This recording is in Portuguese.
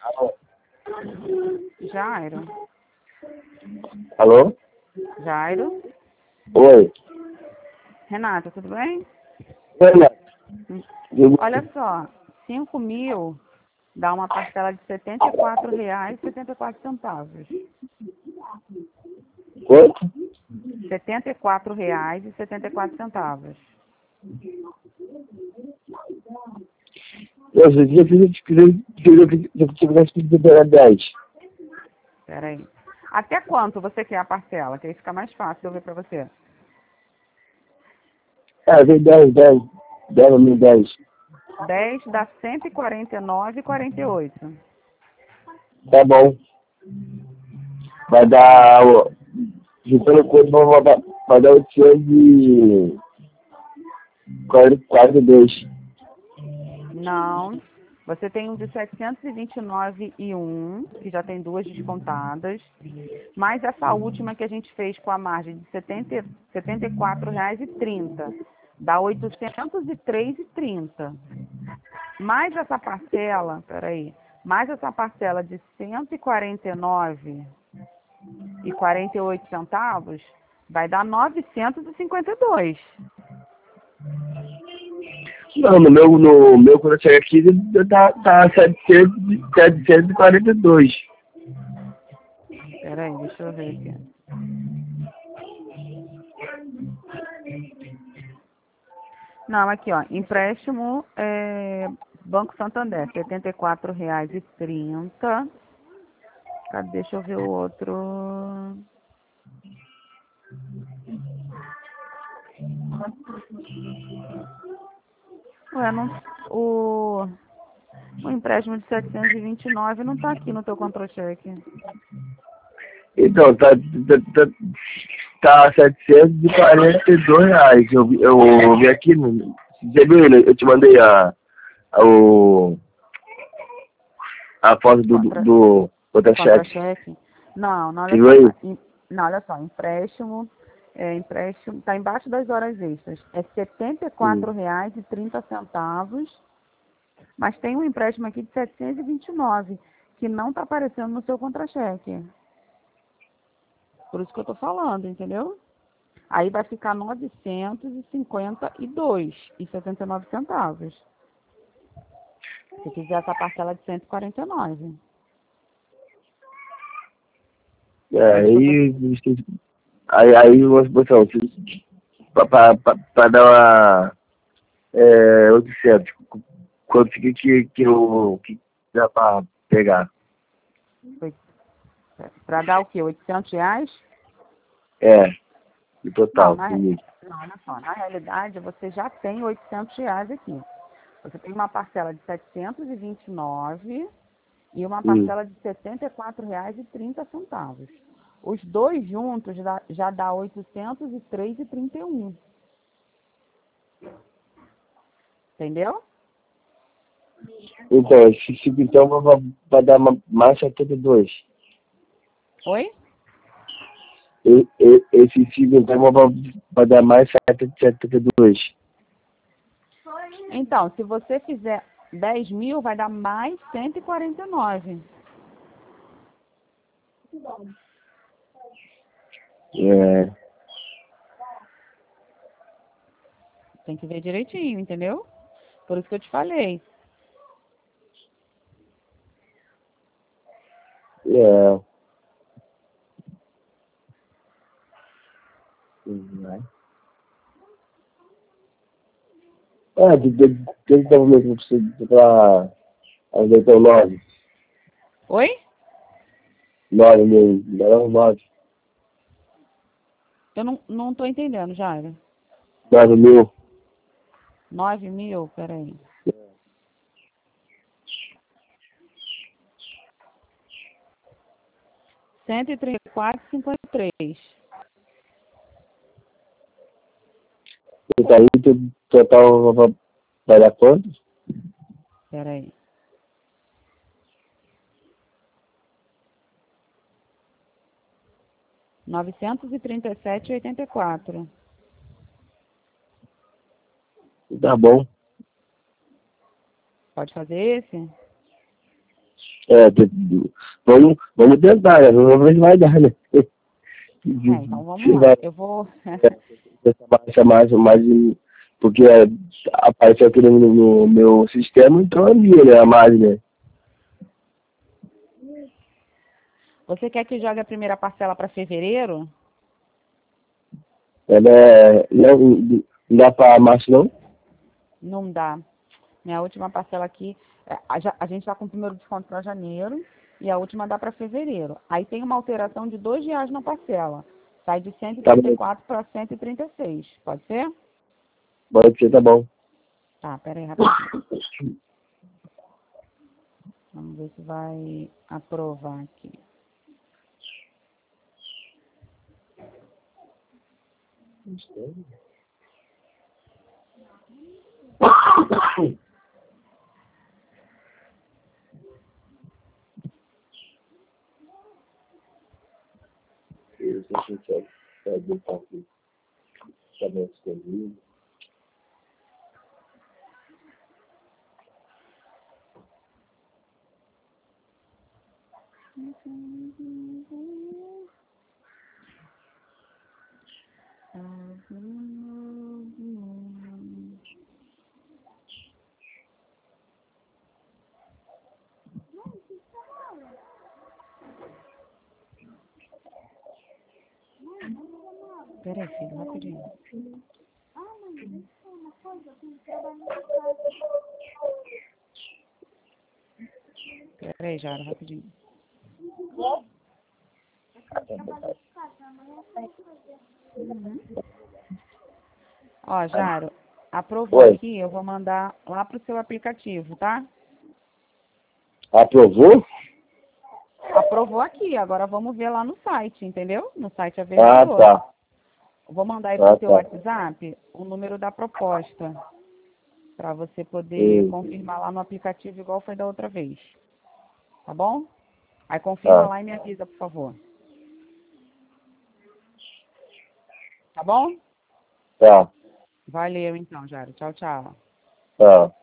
Alô? Jairo. Alô? Jairo. Oi. Renata, tudo bem? Oi, Nath. Olha só, 5.000 dá uma parcela de R$ 74,74. Quanto? R$ 74,74. Eu tivesse pedido era 10. Peraí. Até quanto você quer a parcela? Que aí fica mais fácil eu ver pra você. Vem 10, 10. 10 a mim, 10. 10 dá 149,48. Tá bom. Vai dar, juntando quanto, vai dar 842. Não. Você tem um de 729,1, que já tem duas descontadas. Mais essa última que a gente fez com a margem de R$ 74,30. Dá 803,30. Mais essa parcela, peraí, mais essa parcela de 149,48 centavos, vai dar 952. Não, no meu quando eu cheguei aqui, tá 742. Peraí, deixa eu ver aqui. Não, aqui, ó, empréstimo Banco Santander, R$ 74,30. Cadê? Deixa eu ver o outro. Ué, não, o empréstimo de 729 não tá aqui no teu contra-cheque. Então, tá R$ 742. Eu vi aqui, você viu, né? Eu te mandei a foto do contra-cheque. Contra-cheque? Não, não, Você olha viu só. aí? Não, olha só, empréstimo, tá embaixo das horas extras. É R$ 74,30, mas tem um empréstimo aqui de 729, que não tá aparecendo no seu contra-cheque. Por isso que eu tô falando, entendeu? Aí vai ficar 952,79 centavos. Se quiser essa parcela de 149. Aí você, pra dar uma, 800, quanto que dá pra pegar? Para dar o quê? R$ 800? No Não, total. não, olha só. Na realidade, você já tem R$ 800 aqui. Você tem uma parcela de 729 e uma parcela de R$ 74,30. Os dois juntos já dá 803,31. Entendeu? Então, esse 5 então vai dar mais 72. Oi? Esse 5 então vai dar mais 72. Então, se você fizer 10.000, vai dar mais 149. Tem que ver direitinho, entendeu? Por isso que eu te falei. Tem que mesmo pra ajeitar o 9. Oi? 9 mil, 9. Eu não tô entendendo, Jaira. 9 mil. 9.000? Peraí. R$ 134,53. Então, aí total vai dar quanto? Peraí. R$ 937,84. Tá bom. Pode fazer esse? Vamos tentar, né? Vamos ver se vai dar, né? Então vamos lá. Eu vou... mais, porque apareceu aqui no meu sistema, então é minha, né? A mais, né? Você quer que jogue a primeira parcela para fevereiro? Ela não dá pra março, não? Não dá. Minha última parcela aqui, a gente está com o primeiro desconto para janeiro e a última dá para fevereiro. Aí tem uma alteração de R$ 2 na parcela. Sai de Tá bom. 134 para 136. Pode ser? Pode ser, tá bom. Tá, pera aí, rapidinho. Vamos ver se vai aprovar aqui. Pera aí, filho, rapidinho. Pera aí, Jara, rapidinho. Ó, Jaro, aprovou Oi. aqui, eu vou mandar lá pro seu aplicativo, tá? Aprovou? Aprovou aqui, agora vamos ver lá no site, entendeu? No site Ah, Averiador. tá. Vou mandar aí pro Ah, seu tá. WhatsApp o número da proposta, para você poder Sim. confirmar lá no aplicativo igual foi da outra vez. Tá bom? Aí confirma Tá. lá e me avisa, por favor. Tá bom? Tá. Valeu então, Jaro. Tchau, tchau. Tá.